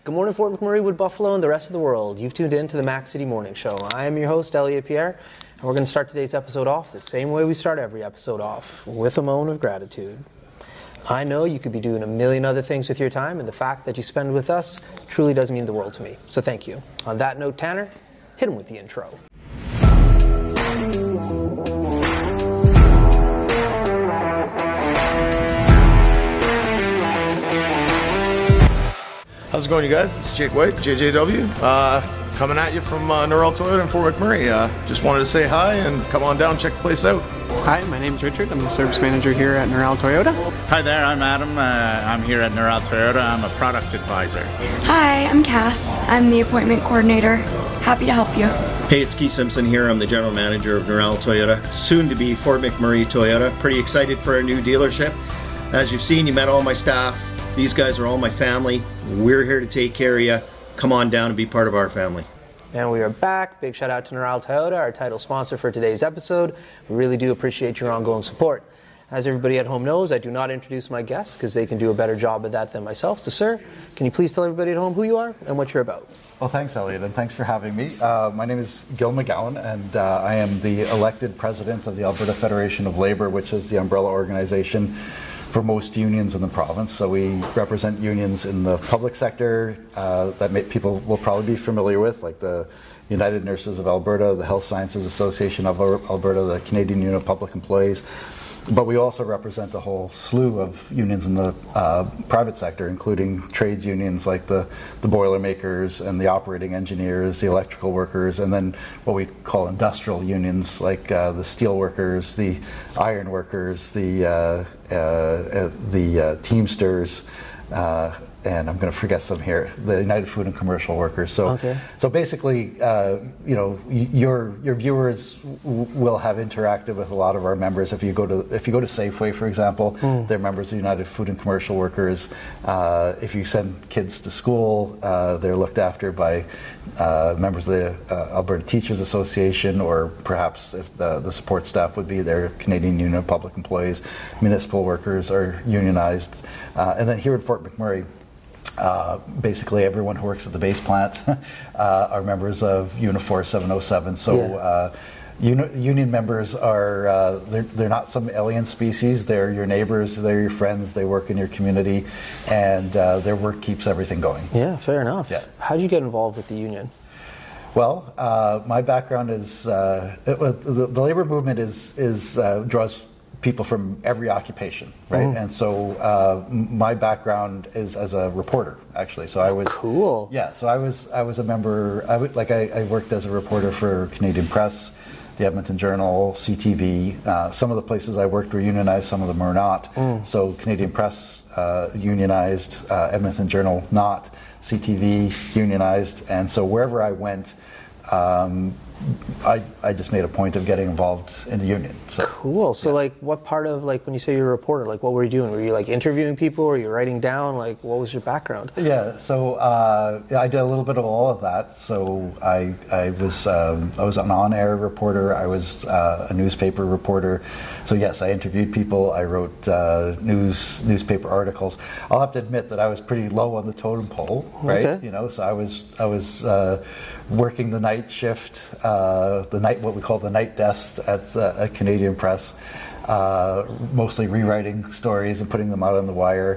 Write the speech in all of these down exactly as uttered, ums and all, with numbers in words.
Good morning, Fort McMurray, Wood Buffalo, and the rest of the world. You've tuned in to the Mac City Morning Show. I am your host, Elliot Pierre, and we're going to start today's episode off the same way we start every episode off, with a moan of gratitude. I know you could be doing a million other things with your time, and the fact that you spend with us truly does mean the world to me. So thank you. On that note, Tanner, hit him with the intro. How's it going, you guys? It's Jake White, J J W, uh, coming at you from uh, Norrell Toyota in Fort McMurray. Uh, just wanted to say hi and come on down, check the place out. Hi, my name's Richard. I'm the service manager here at Norrell Toyota. Hi there, I'm Adam. Uh, I'm here at Norrell Toyota. I'm a product advisor. Hi, I'm Cass. I'm the appointment coordinator. Happy to help you. Hey, it's Keith Simpson here. I'm the general manager of Norrell Toyota, soon to be Fort McMurray Toyota. Pretty excited for our new dealership. As you've seen, you met all my staff. These guys are all my family. We're here to take care of you. Come on down and be part of our family. And we are back. Big shout out to Norrell Toyota, our title sponsor for today's episode. We really do appreciate your ongoing support. As everybody at home knows, I do not introduce my guests because they can do a better job of that than myself. So, sir, can you please tell everybody at home who you are and what you're about? Well, thanks, Elliot, and thanks for having me. Uh, my name is Gil McGowan, and uh, I am the elected president of the Alberta Federation of Labour, which is the umbrella organization for most unions in the province. So we represent unions in the public sector uh, that may, people will probably be familiar with, like the United Nurses of Alberta, the Health Sciences Association of Alberta, the Canadian Union of Public Employees. But we also represent a whole slew of unions in the uh, private sector, including trades unions like the, the Boilermakers and the operating engineers, the electrical workers, and then what we call industrial unions like uh, the steel workers, the iron workers, the, uh, uh, the uh, Teamsters, uh, and I'm going to forget some here, the United Food and Commercial Workers. So, okay. so basically, uh, you know, your your viewers w- will have interacted with a lot of our members. If you go to if you go to Safeway, for example, mm. they're members of the United Food and Commercial Workers. Uh, if you send kids to school, uh, they're looked after by uh, members of the uh, Alberta Teachers Association, or perhaps if the, the support staff would be their Canadian Union of Public Employees. Municipal workers are unionized, uh, and then here at Fort McMurray, Uh, basically everyone who works at the base plant uh, are members of Unifor seven oh seven. So yeah. uh, uni- union members are, uh, they're, they're not some alien species. They're your neighbors, they're your friends, they work in your community, and uh, their work keeps everything going. Yeah, fair enough. Yeah. How did you get involved with the union? Well, uh, my background is, uh, it, the, the labor movement is, is uh, draws people from every occupation, right? Mm. And so uh, my background is as a reporter, actually. So I was cool. Yeah. So I was I was a member. I would, like I, I worked as a reporter for Canadian Press, the Edmonton Journal, C T V. Uh, some of the places I worked were unionized. Some of them are not. Mm. So Canadian Press uh, unionized, uh, Edmonton Journal not, C T V unionized, and so wherever I went, Um, I, I just made a point of getting involved in the union. So, cool. So, yeah. like, what part of, like, when you say you're a reporter, like, what were you doing? Were you, like, interviewing people? Or were you writing down? Like, what was your background? Yeah, so uh, I did a little bit of all of that. So I I was um, I was an on-air reporter. I was uh, a newspaper reporter. So yes, I interviewed people. I wrote uh, news newspaper articles. I'll have to admit that I was pretty low on the totem pole, right? Okay. You know, so I was I was uh, working the night shift. Uh, the night, what we call the night desk at, uh, at Canadian Press, uh, mostly rewriting stories and putting them out on the wire.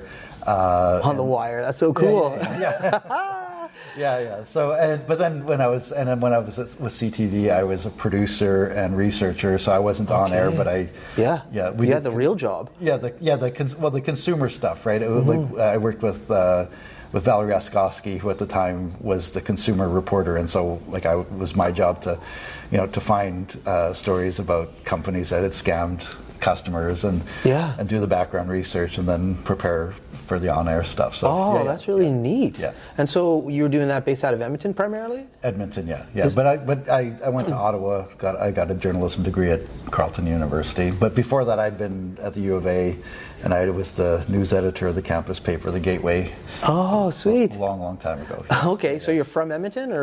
Uh, on the wire, that's so cool. Yeah, yeah, yeah. yeah, yeah. So, and, but then when I was, and then when I was at, with C T V, I was a producer and researcher, so I wasn't okay. on air, but I, yeah, yeah, we you did had the real job. Yeah, the yeah the cons- well the consumer stuff, right? It was Mm-hmm. like I worked with. Uh, with Valerie Oskowski, who at the time was the consumer reporter, and so like I it was my job to, you know, to find uh, stories about companies that had scammed customers and yeah. and do the background research and then prepare for the on-air stuff. So oh, yeah, that's really yeah. neat. Yeah. And so you were doing that based out of Edmonton primarily? Edmonton, yeah, yeah. Is, but I but I, I went to Ottawa. Got I got a journalism degree at Carleton University. But before that, I'd been at the U of A, and I was the news editor of the campus paper, The Gateway. Oh, sweet. A long, long time ago. Okay, so you're from Edmonton, or?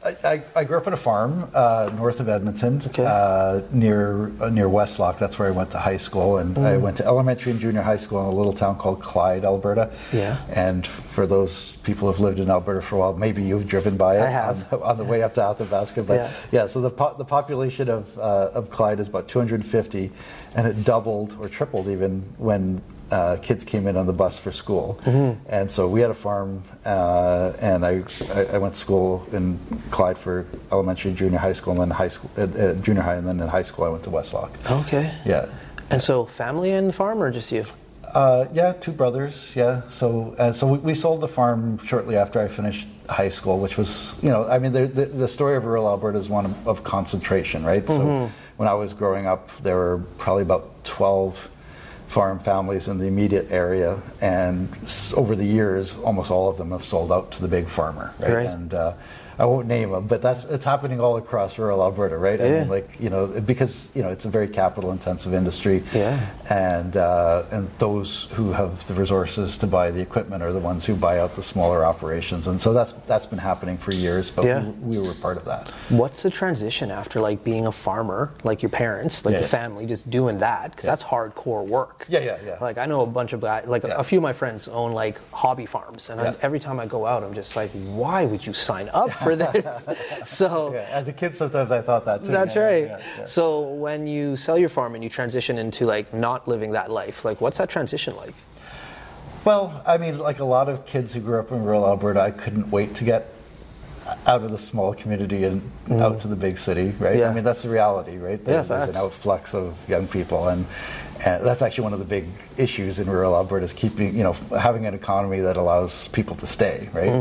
I, I, I grew up on a farm uh, north of Edmonton, Okay. uh, near uh, near Westlock. That's where I went to high school, and I went to elementary and junior high school in a little town called Clyde, Alberta. Yeah. And for those people who've lived in Alberta for a while, maybe you've driven by it I have. On, on the way up to Athabasca. But Yeah. yeah, so the po- the population of uh, of Clyde is about two hundred fifty, and it doubled or tripled even when Uh, kids came in on the bus for school. Mm-hmm. And so we had a farm, uh, and I, I I went to school in Clyde for elementary, junior high school, and then high school, uh, uh, junior high, and then in high school I went to Westlock. Okay. Yeah. And so family and farm, or just you? Uh, yeah, two brothers. Yeah. So uh, so we, we sold the farm shortly after I finished high school, which was, you know, I mean, the the, the story of rural Alberta is one of, of concentration, right? Mm-hmm. So when I was growing up, there were probably about twelve farm families in the immediate area, and s- over the years, almost all of them have sold out to the big farmer, right? Right. And uh, I won't name them, but that's it's happening all across rural Alberta, right? I Yeah. mean, like, you know, because you know it's a very capital-intensive industry, Yeah. and uh, and those who have the resources to buy the equipment are the ones who buy out the smaller operations, and so that's that's been happening for years. But Yeah. we, we were part of that. What's the transition after like being a farmer, like your parents, like Yeah. your family, just doing that? Because that's hardcore work. Yeah, yeah, yeah. Like I know a bunch of guys, like Yeah. a few of my friends own like hobby farms, and Yeah. I, every time I go out, I'm just like, why would you sign up for this? So Yeah, as a kid, sometimes I thought that too. that's Yeah, right. yeah, yeah. So when you sell your farm and you transition into like not living that life, like what's that transition like? Well, I mean, like a lot of kids who grew up in rural Alberta, I couldn't wait to get out of the small community and out to the big city, right? Yeah. I mean, that's the reality, right? There- Yeah, there's an facts. outflux of young people, and, and that's actually one of the big issues in rural Alberta is keeping, you know, having an economy that allows people to stay, right?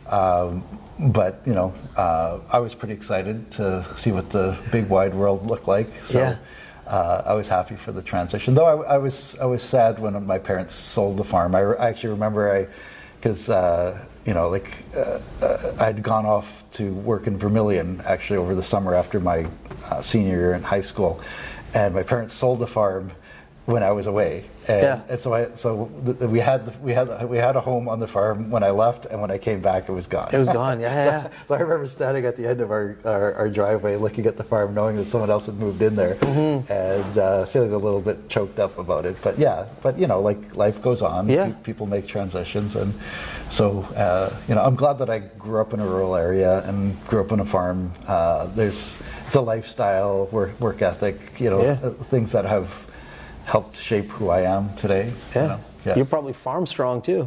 Um, but, you know, uh, I was pretty excited to see what the big wide world looked like, so Yeah. uh, I was happy for the transition. Though I, I was I was sad when my parents sold the farm. I, re- I actually remember I, because uh, you know, like uh, uh, I'd gone off to work in Vermilion actually over the summer after my uh, senior year in high school, and my parents sold the farm when I was away. And, Yeah. and so I so th- th- we had the, we had we had a home on the farm when I left, and when I came back, it was gone. It was gone. Yeah, yeah. So I remember standing at the end of our, our, our driveway looking at the farm, knowing that someone else had moved in there, Mm-hmm. and uh, feeling a little bit choked up about it. But yeah, but you know, like life goes on. Yeah. Pe- people make transitions, and so uh, you know, I'm glad that I grew up in a rural area and grew up on a farm. Uh, there's it's a lifestyle, work work ethic, you know, Yeah. uh, things that have helped shape who I am today. Yeah. You know? Yeah. You're probably farm strong too.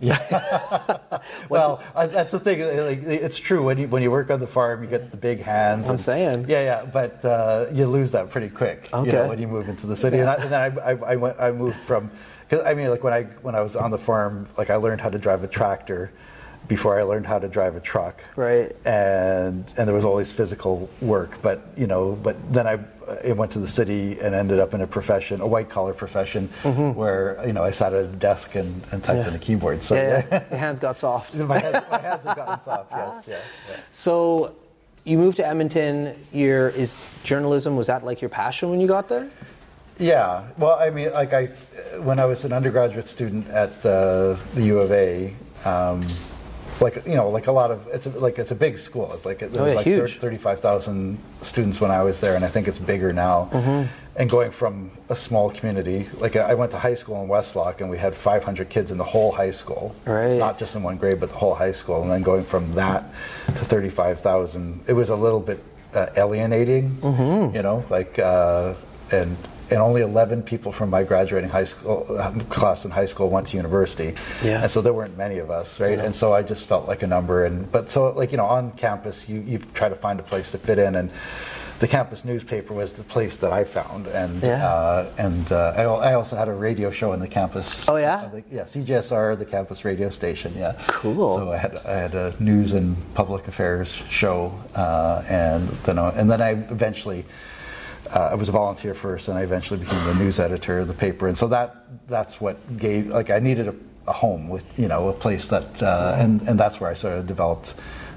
Well, I, that's the thing. Like, it's true when you when you work on the farm, you get the big hands. I'm and- saying. Yeah, yeah, but uh, you lose that pretty quick. You Okay. know, when you move into the city, and, I, and then I, I, I went. I moved from. Cause I mean, like when I when I was on the farm, like I learned how to drive a tractor before I learned how to drive a truck. Right. And and there was always physical work, but you know, but then I. I went to the city and ended up in a profession, a white collar profession, where you know I sat at a desk and, and typed Yeah. on a keyboard. So Yeah, yeah. Your hands got soft. my, hands, my hands have gotten soft. Yes, yeah, yeah. So you moved to Edmonton. Your is journalism, was that like your passion when you got there? Yeah. Well, I mean, like I, when I was an undergraduate student at uh, the U of A, um, like you know, like a lot of it's a, like it's a big school. It's like there Oh, was yeah, like huge. thirty-five thousand students when I was there, and I think it's bigger now. Mm-hmm. And going from a small community, like I went to high school in Westlock, and we had five hundred kids in the whole high school, Right. not just in one grade, but the whole high school. And then going from that to thirty-five thousand, it was a little bit uh, alienating, Mm-hmm. you know, like uh, and. And only eleven people from my graduating high school uh, class in high school went to university, Yeah. and so there weren't many of us, right? And so I just felt like a number. And but so like you know, on campus, you you try to find a place to fit in, and the campus newspaper was the place that I found. And Yeah. uh, and uh, I, al- I also had a radio show in the campus. Oh, yeah? uh, the- yeah, C J S R, the campus radio station. Yeah, Cool. So I had I had a news and public affairs show, uh, and then I- and then I eventually. Uh, I was a volunteer first, and I eventually became the news editor of the paper. And so that that's what gave, like, I needed a, a home with, you know, a place that, uh, and and that's where I sort of developed the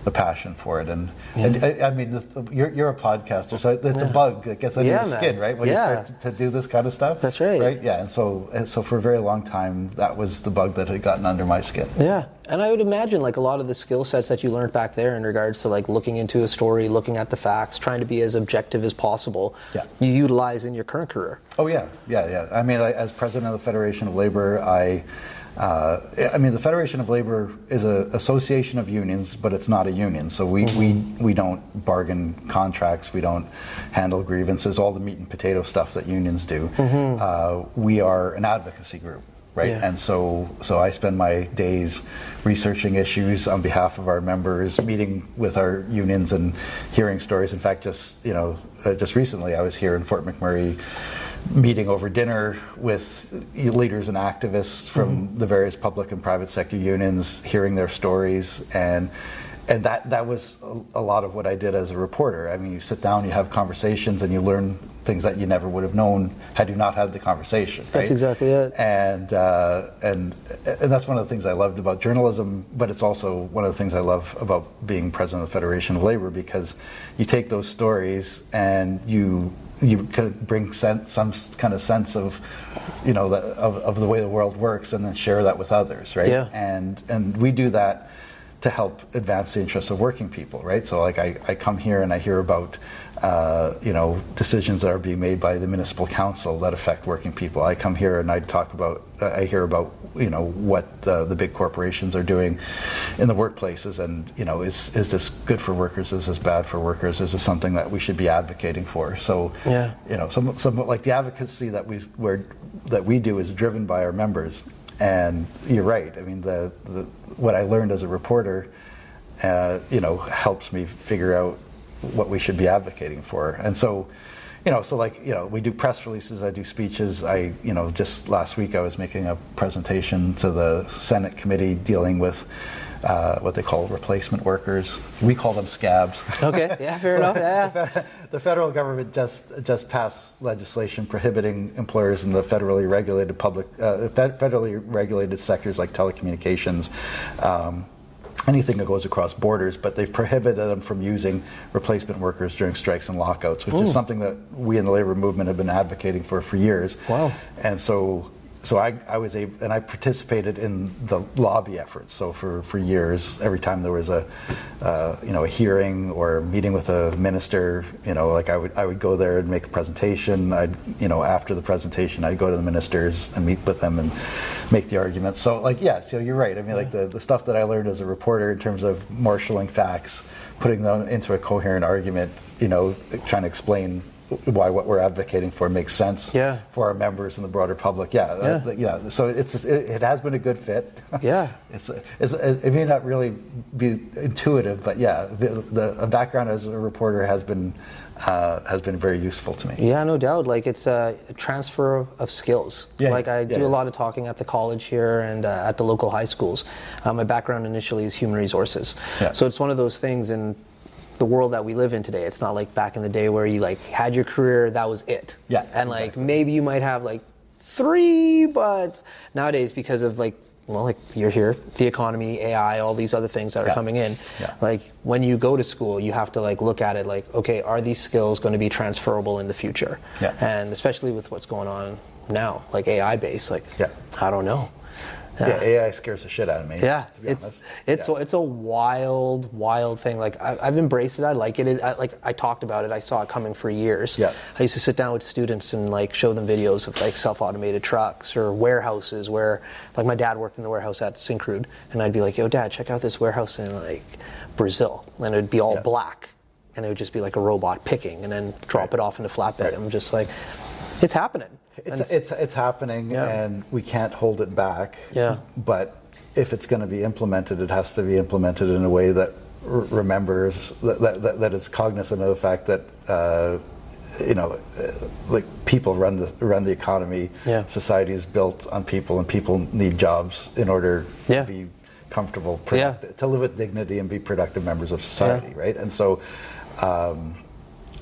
the passion for it. And, yeah. and I, I mean, the, you're, you're a podcaster, so it's yeah. a bug that gets under yeah, your skin, man. right? When yeah. you start to, to do this kind of stuff. That's right. Right? Yeah, and so, and so for a very long time, that was the bug that had gotten under my skin. Yeah, and I would imagine like a lot of the skill sets that you learned back there in regards to like looking into a story, looking at the facts, trying to be as objective as possible, yeah. you utilize in your current career. Oh yeah, yeah, yeah. I mean, I, as president of the Federation of Labor, I, uh, I mean, the Federation of Labor is an association of unions, but it's not a union. So we, mm-hmm. we, we don't bargain contracts, we don't handle grievances, all the meat and potato stuff that unions do. Mm-hmm. Uh, we are an advocacy group. Right, yeah. and so so I spend my days researching issues on behalf of our members, meeting with our unions and hearing stories. In fact, just you know, uh, just recently I was here in Fort McMurray, meeting over dinner with leaders and activists from mm-hmm. the various public and private sector unions, hearing their stories, and and that that was a, a lot of what I did as a reporter. I mean, you sit down, you have conversations, and you learn things that you never would have known had you not had the conversation. Right? That's exactly it. And uh, and and that's one of the things I loved about journalism, but it's also one of the things I love about being president of the Federation of Labor, because you take those stories and you you kind of bring sense, some kind of sense of, you know, the, of, of the way the world works, and then share that with others, right? Yeah. And and we do that to help advance the interests of working people, right? So like I, I come here and I hear about uh, you know, decisions that are being made by the municipal council that affect working people. I come here and I talk about, I hear about, you know, what uh, the big corporations are doing in the workplaces, and, you know, is is this good for workers? Is this bad for workers? Is this something that we should be advocating for? So, yeah. you know, some, some like the advocacy that we where that we do is driven by our members. And you're right. I mean, the, the what I learned as a reporter, uh, you know, helps me figure out what we should be advocating for. And so, you know, so like, you know, we do press releases, I do speeches. I, you know, just last week I was making a presentation to the Senate committee dealing with uh, what they call replacement workers. We call them scabs. Okay, yeah, fair so enough. Yeah. The, the federal government just just passed legislation prohibiting employers in the federally regulated public, uh, federally regulated sectors like telecommunications, um, anything that goes across borders, but they've prohibited them from using replacement workers during strikes and lockouts, which Ooh. is something that we in the labor movement have been advocating for for years. Wow. And so so I, I was able, and I participated in the lobby efforts. So for, for years, every time there was a uh, you know a hearing or a meeting with a minister, you know, like I would I would go there and make a presentation. I'd you know after the presentation, I'd go to the ministers and meet with them and make the argument. So like yeah, so you're right. I mean, like the, the stuff that I learned as a reporter in terms of marshaling facts, putting them into a coherent argument, you know, trying to explain why what we're advocating for makes sense yeah. for our members and the broader public. Yeah, yeah. Uh, you know, so it's it, it has been a good fit. Yeah, it's, it's it may not really be intuitive, but yeah, the, the background as a reporter has been uh, has been very useful to me. Yeah, no doubt. Like it's a transfer of skills. Yeah, like I yeah, do yeah. a lot of talking at the college here and uh, at the local high schools. Uh, my background initially is human resources, yeah. so it's one of those things in the world that we live in today. It's not like back in the day where you like had your career, that was it. Yeah, and like exactly. maybe you might have like three, but nowadays because of like well, like you're here, the economy, A I, all these other things that are yeah. coming in. Yeah. Like when you go to school, you have to like look at it like, okay, are these skills going to be transferable in the future? Yeah. And especially with what's going on now, like A I based, like yeah. I don't know. Yeah, A I scares the shit out of me. Yeah, to be it's honest. it's yeah. a, it's a wild, wild thing. Like I, I've embraced it. I like it. it I, like I talked about it. I saw it coming for years. Yeah. I used to sit down with students and like show them videos of like self-automated trucks or warehouses where, like my dad worked in the warehouse at Syncrude, and I'd be like, "Yo, Dad, check out this warehouse in like Brazil," and it'd be all yeah. black, and it would just be like a robot picking and then drop right. it off into flatbed. Right. I'm just like, it's happening. It's it's, it's it's happening, yeah. and we can't hold it back. Yeah. But if it's going to be implemented, it has to be implemented in a way that r- remembers that, that that is cognizant of the fact that uh, you know, uh, like people run the run the economy. Yeah. Society is built on people, and people need jobs in order yeah. to be comfortable, productive, yeah. to live with dignity and be productive members of society, yeah. right? And so. Um,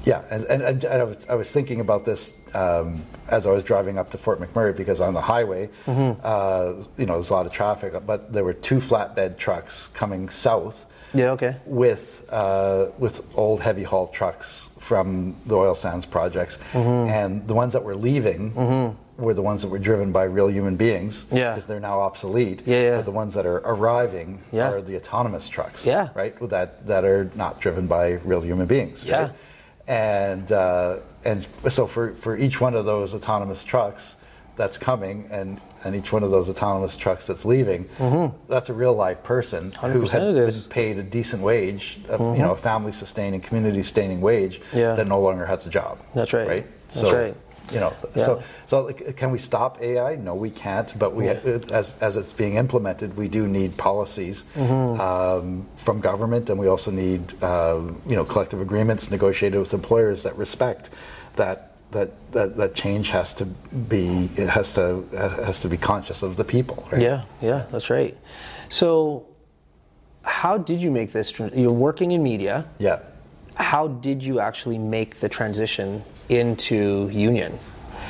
Yeah, and, and, and I, was, I was thinking about this um, as I was driving up to Fort McMurray, because on the highway, mm-hmm. uh, you know, there's a lot of traffic, but there were two flatbed trucks coming south. Yeah, okay. With uh, with old heavy haul trucks from the oil sands projects, mm-hmm. and the ones that were leaving mm-hmm. were the ones that were driven by real human beings. Yeah. Because they're now obsolete. Yeah, yeah. But the ones that are arriving yeah. are the autonomous trucks. Yeah. Right. That that are not driven by real human beings. Yeah. Right? And uh, and so for, for each one of those autonomous trucks that's coming, and, and each one of those autonomous trucks that's leaving, mm-hmm. that's a real live person who had been paid a decent wage, a, mm-hmm. you know, a family sustaining, community sustaining wage yeah. that no longer has a job. That's right. Right. That's so, right. You know, yeah. so so like, can we stop A I? No, we can't. But we, mm-hmm. as as it's being implemented, we do need policies mm-hmm. um, from government, and we also need uh, you know collective agreements negotiated with employers that respect that that that, that change has to be it has to has to be conscious of the people. Right? Yeah, yeah, that's right. So, how did you make this? You're working in media. Yeah. How did you actually make the transition into union?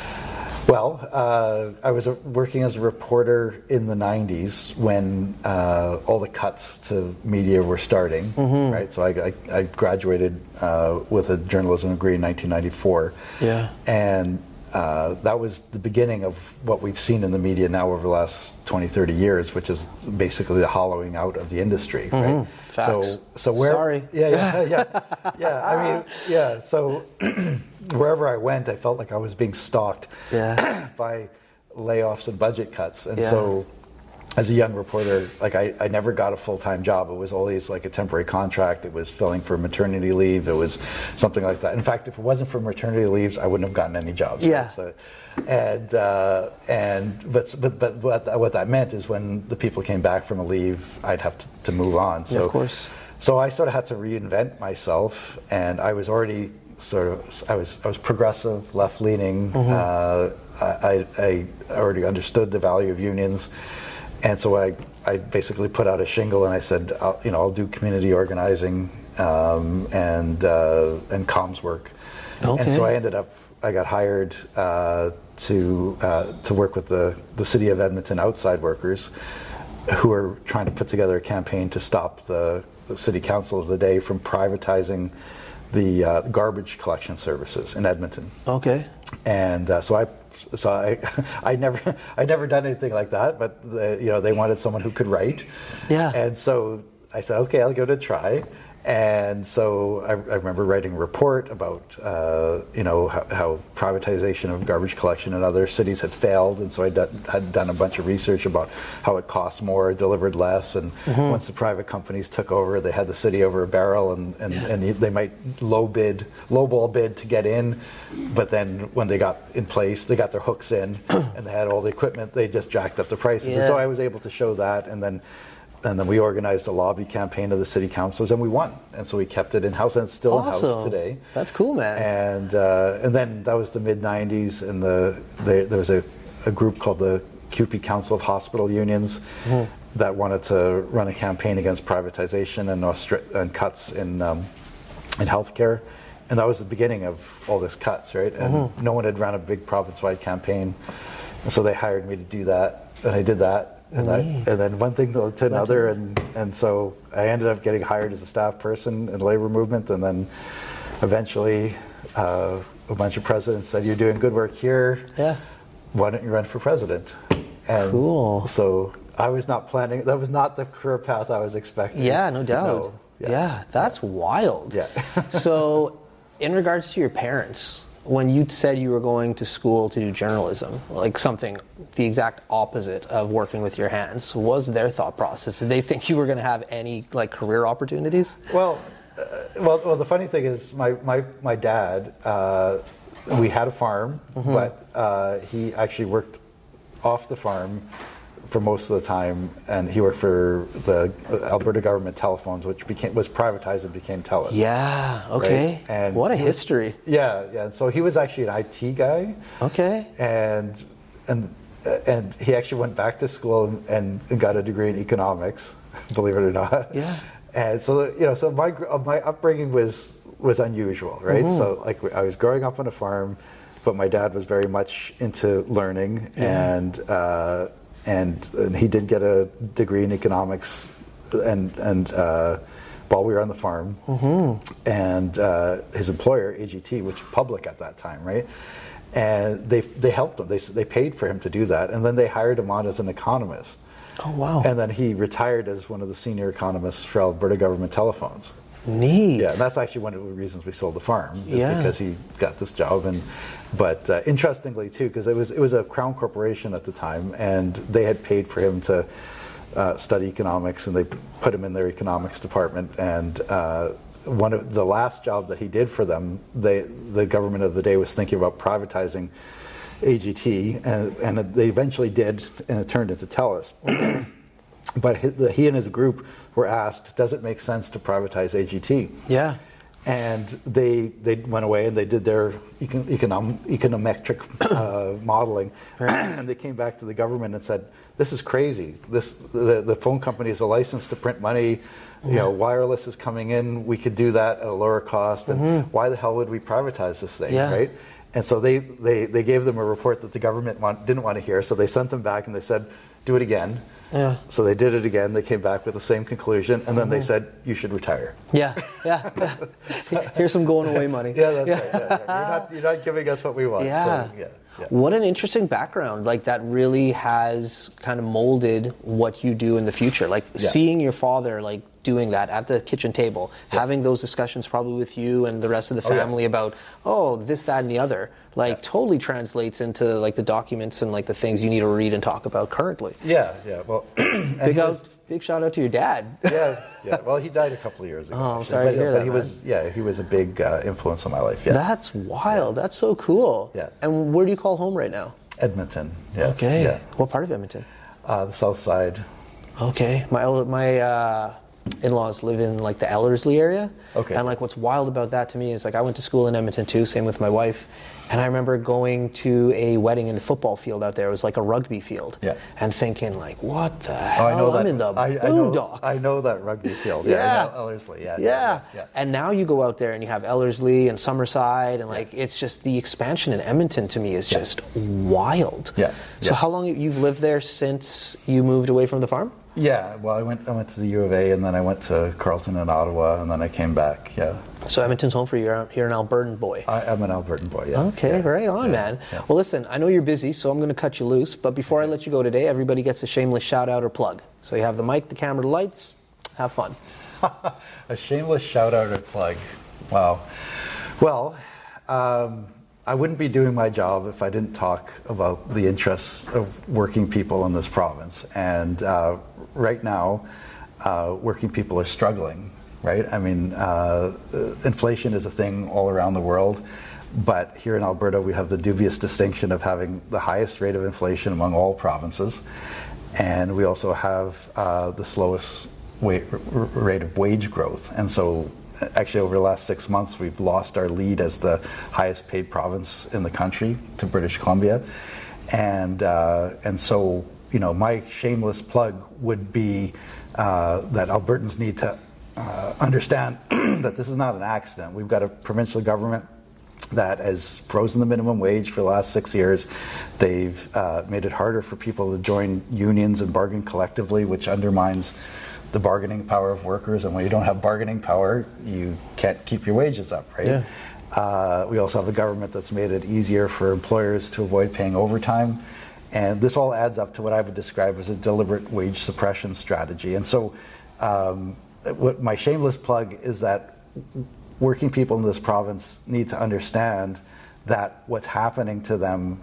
Well, uh, I was uh, working as a reporter in the nineties when uh, all the cuts to media were starting, mm-hmm. right? So I, I, I graduated uh, with a journalism degree in nineteen ninety-four. Yeah. And uh, that was the beginning of what we've seen in the media now over the last twenty, thirty years, which is basically the hollowing out of the industry, mm-hmm. right? Facts. So, so where? Sorry. Yeah, yeah, yeah, yeah. I mean, yeah. So wherever I went, I felt like I was being stalked yeah. by layoffs and budget cuts, and yeah. so as a young reporter, like I, I never got a full-time job. It was always like a temporary contract. It was filling for maternity leave. It was something like that. In fact, if it wasn't for maternity leaves, I wouldn't have gotten any jobs. Yeah. Right? So, and uh, and but but but what, what that meant is when the people came back from a leave, I'd have to, to move on. So yeah, of course. So I sort of had to reinvent myself, and I was already sort of I was I was progressive, left-leaning. Mm-hmm. uh, I, I already understood the value of unions. And so I, I basically put out a shingle and I said, I'll, you know, I'll do community organizing um, and uh, and comms work. Okay. And so I ended up, I got hired uh, to uh, to work with the, the City of Edmonton outside workers who are trying to put together a campaign to stop the, the City Council of the day from privatizing the uh, garbage collection services in Edmonton. Okay. And uh, so I So I, I never, I never done anything like that. But the, you know, they wanted someone who could write. Yeah. And so I said, okay, I'll give it a try. And so I, I remember writing a report about, uh, you know, how, how privatization of garbage collection in other cities had failed. And so I done, had done a bunch of research about how it cost more, delivered less. And mm-hmm. once the private companies took over, they had the city over a barrel, and, and, yeah. and they might low bid, lowball bid to get in. But then when they got in place, they got their hooks in and they had all the equipment, they just jacked up the prices. Yeah. And so I was able to show that. And then And then we organized a lobby campaign of the city councilors, and we won. And so we kept it in-house, and it's still awesome. in-house today. That's cool, man. And uh, and then that was the mid nineties, and the, the there was a, a group called the C U P E Council of Hospital Unions mm-hmm. that wanted to run a campaign against privatization and, Austra- and cuts in um, in healthcare. And that was the beginning of all this cuts, right? And mm-hmm. no one had run a big province-wide campaign. And so they hired me to do that, and I did that. And, I, and then one thing led to another, and, and so I ended up getting hired as a staff person in the labor movement, and then eventually uh, a bunch of presidents said, "You're doing good work here. Yeah. Why don't you run for president?" And cool. So I was not planning. That was not the career path I was expecting. Yeah, no doubt. No, yeah. yeah, that's yeah. wild. Yeah. So, in regards to your parents, when you said you were going to school to do journalism, like something the exact opposite of working with your hands, what was their thought process? Did they think you were going to have any like career opportunities? Well, uh, well, well. The funny thing is, my my my dad, uh, we had a farm, mm-hmm. but uh, he actually worked off the farm for most of the time, and he worked for the Alberta Government Telephones, which became was privatized and became TELUS. Yeah. Okay. Right? And what a was, history. Yeah, yeah. And so he was actually an I T guy. Okay. And and and he actually went back to school and, and got a degree in economics, believe it or not. Yeah. And so you know, so my my upbringing was was unusual, right? Mm-hmm. So like I was growing up on a farm, but my dad was very much into learning, yeah. and, uh, and and he did get a degree in economics, and and uh, while we were on the farm, mm-hmm. and uh, his employer A G T, which was public at that time, right? And they they helped him. They they paid for him to do that, and then they hired him on as an economist. Oh wow! And then he retired as one of the senior economists for Alberta Government Telephones. Neat. Yeah, and that's actually one of the reasons we sold the farm, is yeah. because he got this job. And but uh, interestingly too, because it was it was a Crown corporation at the time, and they had paid for him to uh, study economics, and they put him in their economics department. And uh, one of the last job that he did for them, they the government of the day was thinking about privatizing A G T, and, and they eventually did, and it turned into TELUS. But he, he and his group were asked, does it make sense to privatize A G T? Yeah. And they they went away and they did their econ, econom, econometric uh, modeling, right. And they came back to the government and said, this is crazy. This the, the phone company is a license to print money. You know, wireless is coming in. We could do that at a lower cost. And mm-hmm. why the hell would we privatize this thing, yeah. right? And so they, they, they gave them a report that the government want, didn't want to hear. So they sent them back and they said, do it again. Yeah. So they did it again. They came back with the same conclusion, and then mm-hmm. they said, you should retire. Yeah, yeah. yeah. Here's some going away money. Yeah, that's yeah. right. Yeah, yeah. You're not, you're not giving us what we want. Yeah. So, yeah. Yeah. What an interesting background. Like, that really has kind of molded what you do in the future. Like, yeah. seeing your father, like, doing that at the kitchen table, yeah. having those discussions probably with you and the rest of the family oh, yeah. about, oh, this, that, and the other, like, yeah. totally translates into, like, the documents and, like, the things you need to read and talk about currently. Yeah, yeah. Well, big, out, was, big shout out to your dad. yeah, yeah. Well, he died a couple of years ago. Oh, I'm sorry but, to hear but that, he man. was, yeah, he was a big uh, influence on my life. Yeah. That's wild. Yeah. That's so cool. Yeah. And where do you call home right now? Edmonton. Yeah. Okay. Yeah. What part of Edmonton? Uh, the south side. Okay. My my uh, in-laws live in like the Ellerslie area. Okay. And like what's wild about that to me is like I went to school in Edmonton too, same with my wife. And I remember going to a wedding in the football field out there. It was like a rugby field. Yeah. And thinking like, what the hell? Oh, I know I'm that. in the I, I boondocks. know, I know that rugby field. Yeah. yeah. I know Ellerslie. Yeah, yeah. Yeah. yeah. And now you go out there and you have Ellerslie and Summerside and like yeah. it's just the expansion in Edmonton to me is yeah. just wild. Yeah. So yeah. how long you've lived there since you moved away from the farm? Yeah, well, I went I went to the U of A, and then I went to Carleton and Ottawa, and then I came back, yeah. So Edmonton's home for you. You're, you're an Albertan boy. I, I'm an Albertan boy, yeah. Okay, yeah. right on, yeah. man. Yeah. Well, listen, I know you're busy, so I'm going to cut you loose. But before I let you go today, everybody gets a shameless shout-out or plug. So you have the mic, the camera, the lights. Have fun. A shameless shout-out or plug. Wow. Well, um, I wouldn't be doing my job if I didn't talk about the interests of working people in this province. And uh, right now, uh, working people are struggling, right? I mean, uh, inflation is a thing all around the world, but here in Alberta, we have the dubious distinction of having the highest rate of inflation among all provinces. And we also have uh, the slowest wa- rate of wage growth. And so actually, over the last six months, we've lost our lead as the highest paid province in the country to British Columbia. And uh, and so, you know, my shameless plug would be uh, that Albertans need to uh, understand that this is not an accident. We've got a provincial government that has frozen the minimum wage for the last six years. They've uh, made it harder for people to join unions and bargain collectively, which undermines the bargaining power of workers, and when you don't have bargaining power, you can't keep your wages up, right? Yeah. Uh, we also have a government that's made it easier for employers to avoid paying overtime, and this all adds up to what I would describe as a deliberate wage suppression strategy. And so um, what my shameless plug is that working people in this province need to understand that what's happening to them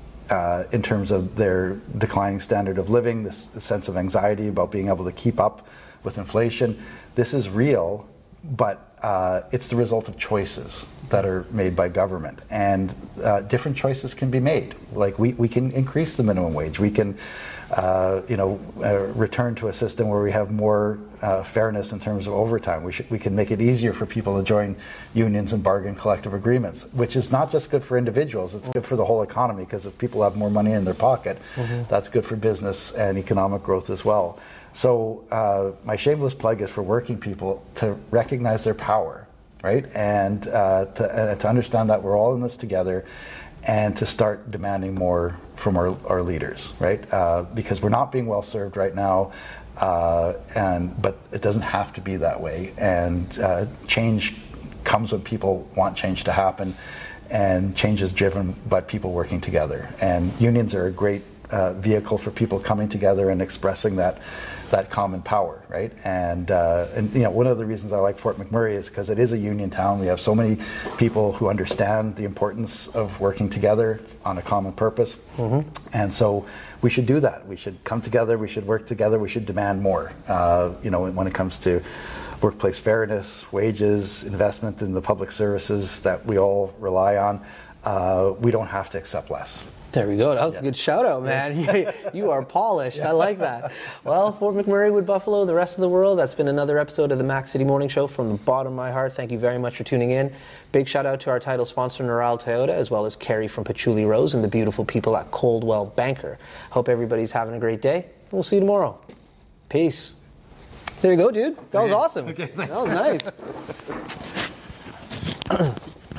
Uh, in terms of their declining standard of living, this, this sense of anxiety about being able to keep up with inflation, this is real, but uh, it's the result of choices that are made by government. And uh, different choices can be made. Like we, we can increase the minimum wage. We can uh, you know, uh, return to a system where we have more uh, fairness in terms of overtime. We, should, we can make it easier for people to join unions and bargain collective agreements, which is not just good for individuals, it's good for the whole economy, because if people have more money in their pocket, mm-hmm. that's good for business and economic growth as well. So uh, my shameless plug is for working people to recognize their power, right? And uh, to, uh, to understand that we're all in this together, and to start demanding more from our, our leaders, right? Uh, because we're not being well served right now, uh, and but it doesn't have to be that way. And uh, change comes when people want change to happen, and change is driven by people working together. And unions are a great uh, vehicle for people coming together and expressing that that common power, right? And uh, and you know, one of the reasons I like Fort McMurray is because it is a union town. We have so many people who understand the importance of working together on a common purpose, mm-hmm. and so we should do that. We should come together. We should work together. We should demand more. Uh, you know, when it comes to workplace fairness, wages, investment in the public services that we all rely on, uh, we don't have to accept less. There we go. That was yeah. a good shout out, man. you, you are polished. Yeah. I like that. Well, Fort McMurray, Wood Buffalo, the rest of the world, that's been another episode of the Mac City Morning Show. From the bottom of my heart, thank you very much for tuning in. Big shout out to our title sponsor, Neural Toyota, as well as Carrie from Patchouli Rose and the beautiful people at Coldwell Banker. Hope everybody's having a great day. We'll see you tomorrow. Peace. There you go, dude. That was awesome. Okay, thanks. That was nice.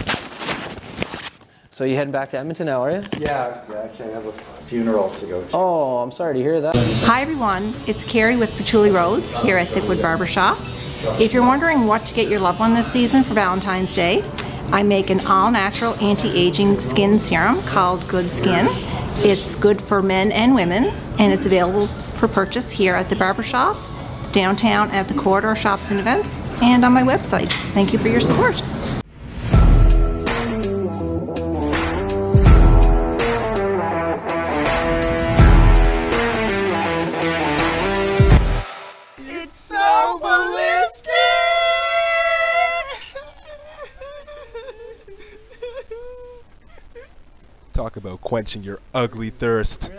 So you heading back to Edmonton now, are you? Yeah, yeah, actually I have a funeral to go to. Oh, I'm sorry to hear that. Hi everyone, it's Carrie with Patchouli Rose here at Thickwood Barbershop. If you're wondering what to get your loved one this season for Valentine's Day, I make an all-natural anti-aging skin serum called Good Skin. It's good for men and women, and it's available for purchase here at the Barbershop, downtown at the Corridor Shops and Events, and on my website. Thank you for your support. Talk about quenching your ugly thirst.